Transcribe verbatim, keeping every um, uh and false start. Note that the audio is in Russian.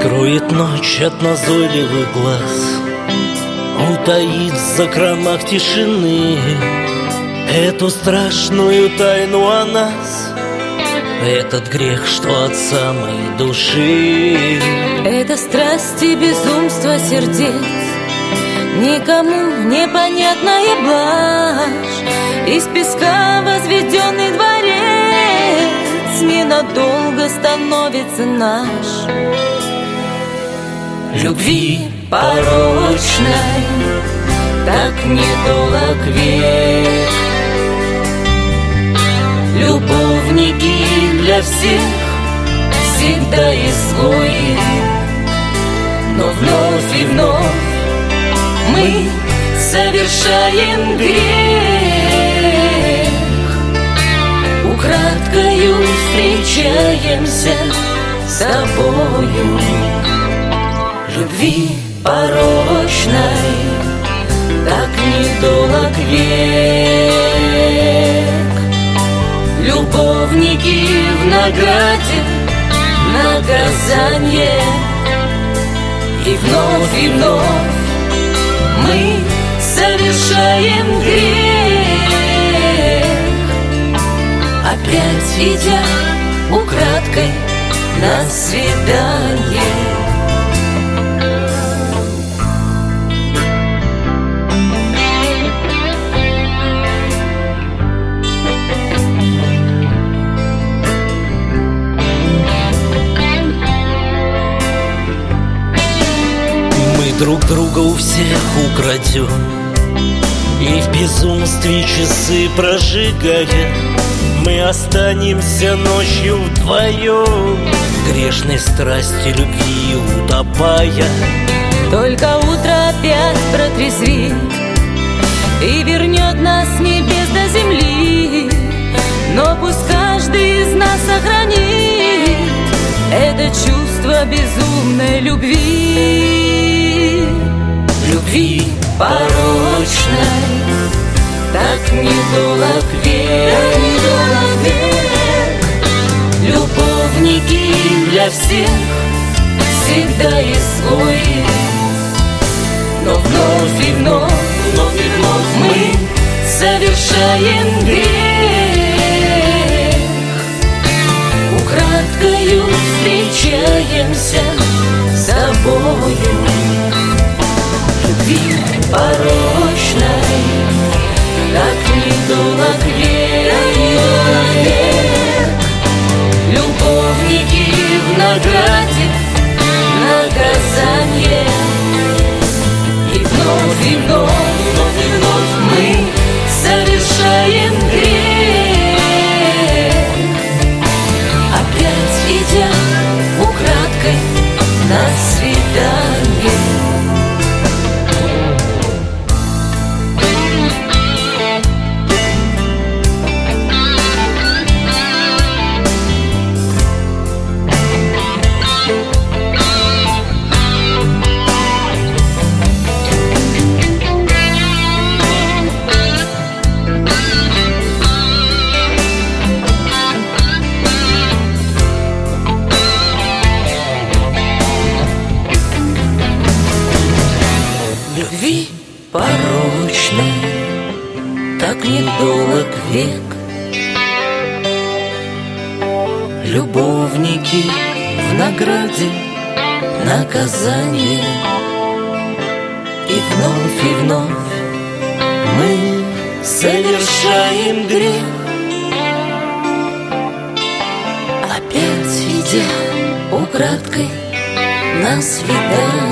Скроет ночь от назойливых глаз, утаит в закромах тишины эту страшную тайну о нас, этот грех, что от самой души. Это страсть и безумство сердец, никому непонятная блажь. Из песка возведенный дворец ненадолго становится наш. Любви порочной так недолг век, любовники для всех всегда изгои, но вновь и вновь мы совершаем грех, украдкою встречаемся с тобою. Любви порочной так недолг век, любовники в награде наказание, и вновь и вновь мы совершаем грех, опять идя украдкой на свидание. Друг друга у всех украдем, и в безумстве часы прожигая, мы останемся ночью вдвоем, в грешной страсти любви утопая. Только утро опять протрезвит и вернет нас с небес до земли, но пусть каждый из нас сохранит это чувство безумной любви. Любви порочной так недолг век, любовники для всех всегда изгои, но вновь и вновь, вновь и вновь мы совершаем грех, украдкою встречаемся с тобою. Любви порочной так недолг век, любовники в награде наказание, и вновь и вновь, вновь и вновь мы совершаем грех, опять идя украдкой на свидание. Любви порочной так недолг век, любовники в награде наказание, и вновь и вновь мы совершаем грех, опять идя украдкой на свидание.